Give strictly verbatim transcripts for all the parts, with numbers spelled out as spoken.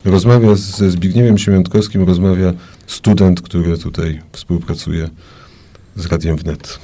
Rozmawia ze Zbigniewem Siemiątkowskim, rozmawia student, który tutaj współpracuje z Radiem Wnet.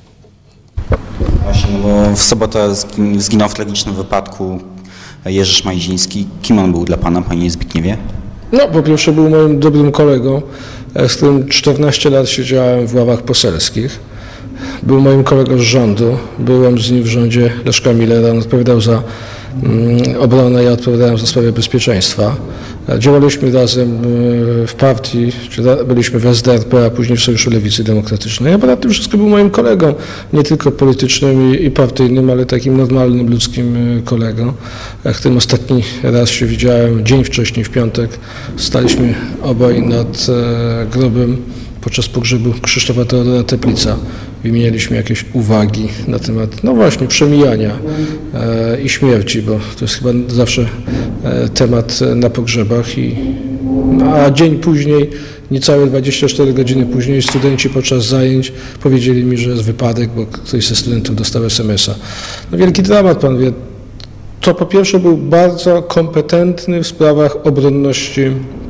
Właśnie, no bo w sobotę zginął w tragicznym wypadku Jerzy Szmajdziński. Kim on był dla pana, panie Zbigniewie? No, po pierwsze był moim dobrym kolegą, z którym czternaście lat siedziałem w ławach poselskich. Był moim kolegą z rządu, byłem z nim w rządzie Leszka Millera, on odpowiadał za mm, obronę, ja odpowiadałem za sprawę bezpieczeństwa. Działaliśmy razem w partii, byliśmy w S D R P, a później w Sojuszu Lewicy Demokratycznej. A ponad tym wszystko był moim kolegą, nie tylko politycznym i, i partyjnym, ale takim normalnym, ludzkim kolegą, w którym ostatni raz się widziałem dzień wcześniej, w piątek. Staliśmy obaj nad e, grobem podczas pogrzebu Krzysztofa Teodora Teplica. Wymienialiśmy jakieś uwagi na temat, no właśnie, przemijania e, i śmierci, bo to jest chyba zawsze e, temat na pogrzebach. I, a dzień później, niecałe dwadzieścia cztery godziny później, studenci podczas zajęć powiedzieli mi, że jest wypadek, bo ktoś ze studentów dostał es em es a. No wielki dramat, pan wie. To po pierwsze był bardzo kompetentny w sprawach obronności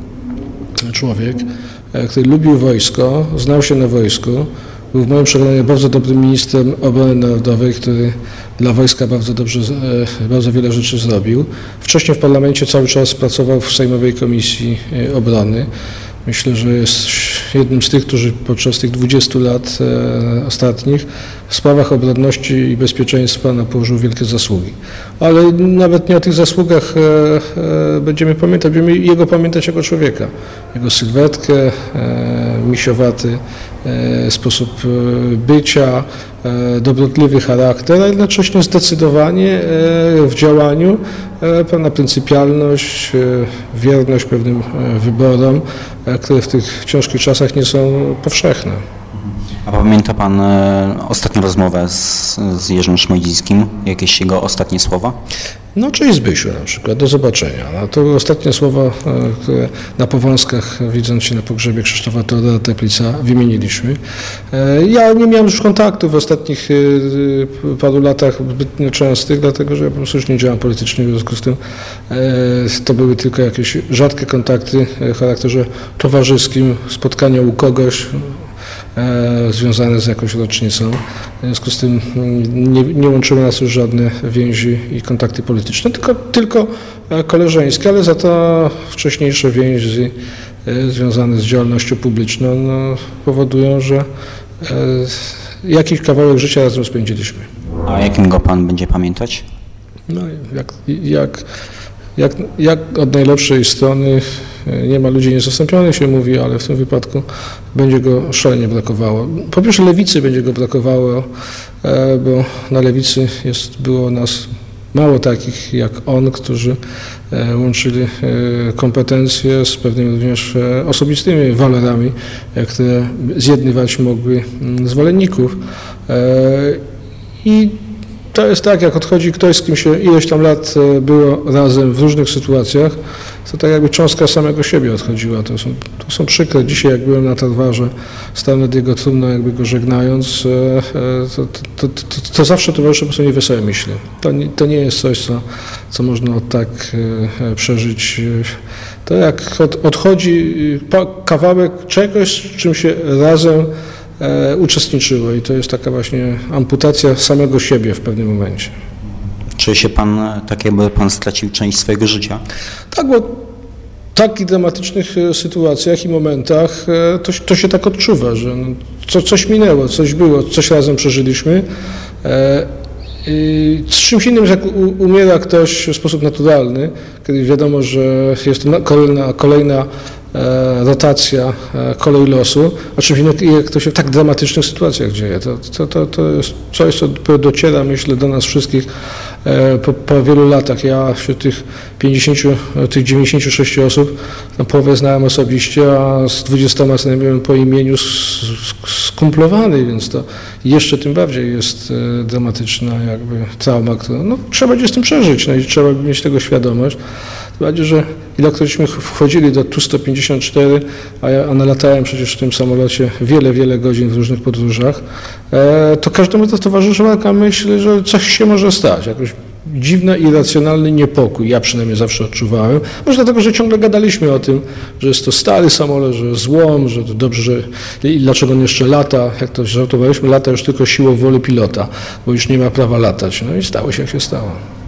człowiek, który lubił wojsko, znał się na wojsku, był w moim przekonaniu bardzo dobrym ministrem obrony narodowej, który dla wojska bardzo dobrze, bardzo wiele rzeczy zrobił. Wcześniej w parlamencie cały czas pracował w Sejmowej Komisji Obrony. Myślę, że jest jednym z tych, którzy podczas tych dwudziestu lat e, ostatnich w sprawach obronności i bezpieczeństwa no, położył wielkie zasługi. Ale nawet nie o tych zasługach e, e, będziemy pamiętać, będziemy jego pamiętać jako człowieka. Jego sylwetkę, e, misiowaty e, sposób e, bycia, e, dobrotliwy charakter, a jednocześnie zdecydowanie e, w działaniu, e, pewna pryncypialność, e, wierność pewnym e, wyborom, e, które w tych ciężkich czasach nie są powszechne. A pamięta pan e, ostatnią rozmowę z, z Jerzym Szmajdzińskim? Jakieś jego ostatnie słowa? No, cześć Zbysiu na przykład, do zobaczenia. No, to były ostatnie słowa, e, które na Powązkach, widząc się na pogrzebie Krzysztofa Teodora Teplica, wymieniliśmy. E, ja nie miałem już kontaktów w ostatnich e, paru latach zbytnio częstych, dlatego że ja po prostu już nie działam politycznie, w związku z tym e, to były tylko jakieś rzadkie kontakty w charakterze towarzyskim, spotkania u kogoś, E, związane z jakąś rocznicą. W związku z tym nie, nie łączyły nas już żadne więzi i kontakty polityczne, tylko, tylko koleżeńskie, ale za to wcześniejsze więzi e, związane z działalnością publiczną no, powodują, że e, jakiś kawałek życia razem spędziliśmy. A jakim go pan będzie pamiętać? No, jak, jak, jak, jak od najlepszej strony. Nie ma ludzi niezastąpionych, się mówi, ale w tym wypadku będzie go szalenie brakowało. Po pierwsze lewicy będzie go brakowało, bo na lewicy jest, było nas mało takich jak on, którzy łączyli kompetencje z pewnymi również osobistymi walorami, które zjednywać mogły zwolenników. I to jest tak, jak odchodzi ktoś, z kim się ileś tam lat było razem w różnych sytuacjach, to tak jakby cząstka samego siebie odchodziła. To są, to są przykre. Dzisiaj, jak byłem na Tarwarze, stałem nad jego trumną, jakby go żegnając, to, to, to, to, to zawsze towarzyszy po prostu niewesołe myśli. To nie, to nie jest coś, co, co można od tak przeżyć. To jak od, odchodzi kawałek czegoś, z czym się razem E, uczestniczyło i to jest taka właśnie amputacja samego siebie w pewnym momencie. Czuje się pan tak, jakby pan stracił część swojego życia? Tak, bo w takich dramatycznych sytuacjach i momentach e, to, to się tak odczuwa, że no, co, coś minęło, coś było, coś razem przeżyliśmy. E, i z czymś innym, jak u, umiera ktoś w sposób naturalny, kiedy wiadomo, że jest to kolejna, kolejna E, rotacja, e, kolej losu, a czymś innym, jak to się w tak dramatycznych sytuacjach dzieje. To, to, to, to jest coś, co dociera, myślę, do nas wszystkich e, po, po wielu latach. Ja wśród tych pięćdziesięciu, tych dziewięćdziesięciu sześciu osób, no, połowę znałem osobiście, a z dwudziestoma co najmniej po imieniu skumplowany, więc to jeszcze tym bardziej jest e, dramatyczna jakby trauma, którą no, trzeba będzie z tym przeżyć, no i trzeba mieć tego świadomość. Tym bardziej, że ilekroćśmy wchodzili do tu sto pięćdziesiąt cztery, a ja a nalatałem przecież w tym samolocie wiele, wiele godzin w różnych podróżach, e, to każdemu to towarzyszyła taka myśl, że coś się może stać, jakoś dziwny, irracjonalny niepokój. Ja przynajmniej zawsze odczuwałem. Może dlatego, że ciągle gadaliśmy o tym, że jest to stary samolot, że jest złom, że to dobrze, że i dlaczego on jeszcze lata. Jak to żartowaliśmy, lata już tylko siłą woli pilota, bo już nie ma prawa latać. No i stało się, jak się stało.